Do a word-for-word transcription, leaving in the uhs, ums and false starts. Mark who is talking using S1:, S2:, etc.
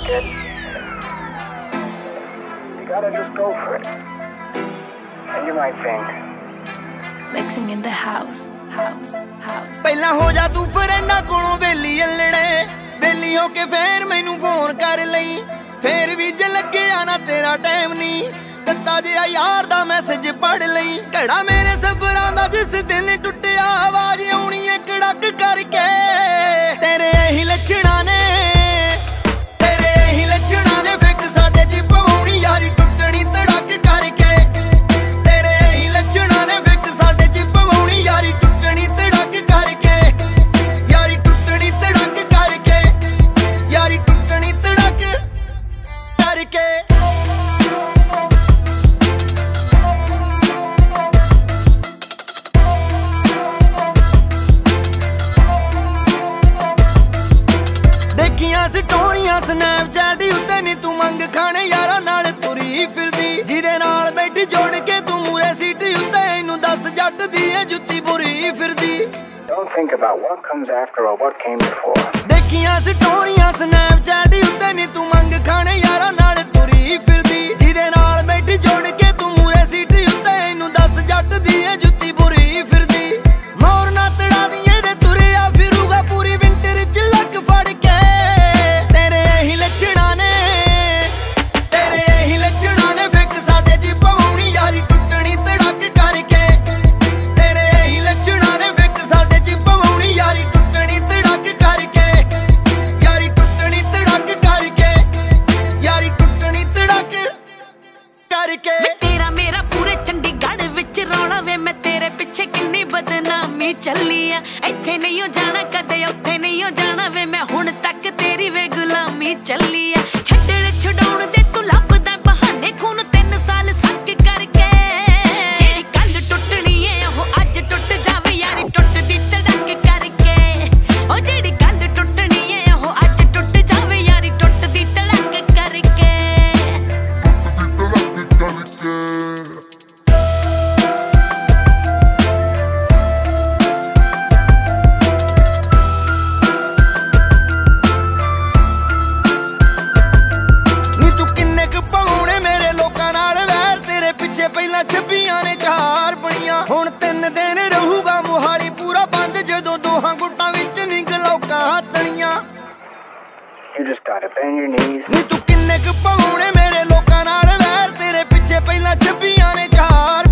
S1: kid. You gotta just go for it. And you might think.
S2: Mixing in the house, house, house.
S3: ਪਹਿਲਾਂ ਹੋ ਜਾ ਤੂੰ ਫਰੈਂਡਾਂ ਕੋਲੋਂ ਵੇਲੀ ਅਲੜੇ ਵੇਲੀ ਹੋ ਕੇ ਫੇਰ ਮੈਨੂੰ ਫੋਨ ਕਰ ਲਈ ਫੇਰ ਵੀ ਜੇ ਲੱਗਿਆ ਨਾ ਤੇਰਾ ਟਾਈਮ ਨਹੀਂ ਦਿੱਤਾ ਜਿਹਾ ਯਾਰ ਦਾ ਮੈਸੇਜ ਪੜ ਲਈ ਘੜਾ ਮੇਰੇ ਸਬਰਾਂ ਦਾ ਜਿਸ ਦਿਨ ਟੁੱਟਿਆ ਆਵਾਜ਼ ਆਉਣੀ ਏ ਕੜਕ ਕਰਕੇ ਤੇਰੇ ਇਹੀ ਲੱਛਣਾਂ ਨੇ ਤੇਰੇ ਇਹੀ ਲੱਛਣਾਂ ਨੇ ਫਿੱਕ ਸਾਡੇ ਜੀ ਪਵਾਉਣੀ ਯਾਰੀ ਟੁੱਟਣੀ ਧੜਕ ਕਰਕੇ ਤੇਰੇ ਇਹੀ ਲੱਛਣਾਂ ਨੇ ਫਿੱਕ ਸਾਡੇ ਜੀ ਪਵਾਉਣੀ ਯਾਰੀ ਟੁੱਟਣੀ ਧੜਕ ਕਰਕੇ ਯਾਰੀ ਟੁੱਟਣੀ ਧੜਕ ਕਰਕੇ ਯਾਰੀ ਟੁੱਟਣੀ ਧੜਕ ਕਰਕੇ ਸਟੋਰੀਆਂ ਸਨੈਪਚੈਟ ਉੱਤੇ ਨੀ ਤੂੰ ਮੰਗ ਖਾਣੇ ਯਾਰਾਂ ਨਾਲ ਤੁਰੀ ਫਿਰਦੀ ਜਿਹਦੇ ਨਾਲ ਬੈਠੀ ਜੋੜ ਕੇ ਤੂੰ ਮੂਰੇ ਸੀਟ ਉੱਤੇ ਇਹਨੂੰ ਦੱਸ ਜੱਟ ਦੀ ਏ ਜੁੱਤੀ ਬੁਰੀ ਫਿਰਦੀ
S1: Don't think about what comes after or what came before.
S3: ਦੇਖੀਆਂ ਸਟੋਰੀਆਂ ਸਨੈਪਚੈਟ ਉੱਤੇ ਨੀ ਤੂੰ ਮੰਗ ਖਾਣੇ ਯਾਰਾਂ ਨਾਲ ਤੁਰੀ ਫਿਰਦੀ ਜਿਹਦੇ ਨਾਲ ਬੈਠੀ ਜੋੜ ਕੇ ਤੂੰ ਮੂਰੇ ਸੀਟ ਉੱਤੇ ਇਹਨੂੰ ਦੱਸ ਜੱਟ ਦੀ ਏ ਜੁੱਤੀ ਬੁਰੀ ਫਿਰਦੀ ਮੋਰ ਨਾ ਤੜਾ ਦੀ ਇਹਦੇ ਤੁਰਿਆ ਫਿਰੂਗਾ ਪੂਰੀ ਵਿੰਟਰ ਚ ਲੱਕ ਫੜ ਕੇ
S2: तेरा मेरा पूरे चंडीगढ़ विच रौला वे मैं तेरे पिछे किन्नी बदनामी चली आ इत्थे नहीं हो जाना कदे उत्थे नहीं हो जाना वे मैं हुण तक तेरी वे गुलामी चली आ छड्डण छडाउण दे तू लभदा बहाने खून तीन साल सक करके जेड़ी कल टुटनी है ओह अज टुट जावे यारी टुटदी धड़क करके ओ जेड़ी कल टुटनी है ओह अज टुट जावे यारी टुटदी धड़क करके ਪਹਿਲਾਂ ਛੱਬੀਆਂ ਨੇ ਚਾਰ ਬਣੀਆਂ ਹੁਣ ਤਿੰਨ ਦਿਨ ਰਹੂਗਾ ਮੁਹਾਲੀ ਪੂਰਾ ਬੰਦ ਜਦੋਂ ਦੋਹਾਂ ਗੁੱਟਾਂ ਵਿੱਚ ਨੀ ਗਲੌਕਾਂ ਤਣੀਆਂ
S1: You just gotta bend your knees.
S3: ਨੀ ਤੂੰ ਕਿੰਨੇ ਕੁ ਪਾਉਣੇ ਮੇਰੇ ਲੋਕਾਂ ਨਾਲ ਵੈਰ ਤੇਰੇ ਪਿੱਛੇ ਪਹਿਲਾਂ ਛੱਬੀਆਂ ਨੇ ਚਾਰ